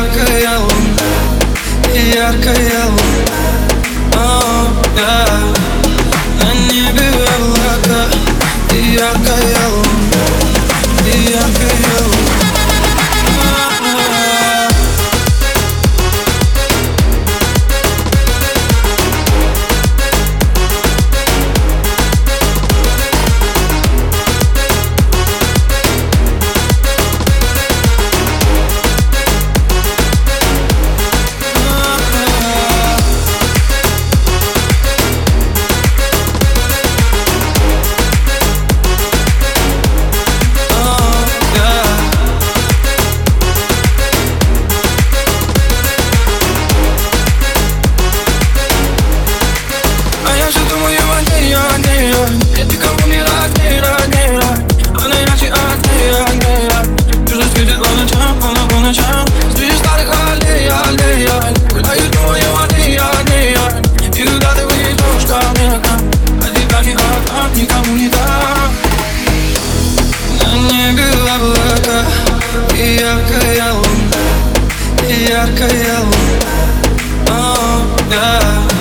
яркая луна, яркая луна, yeah. На небе облака, яркая луна, яркая луна. Нет никого не рад, не рад, не рад. Она иначе от чужой светит по ночам среди старых аллей. Гуляют думаю одни. И когда ты выйдешь ко мне, от тебя не отдам, никому не дам. На небе облака, яркая луна, яркая луна, yeah.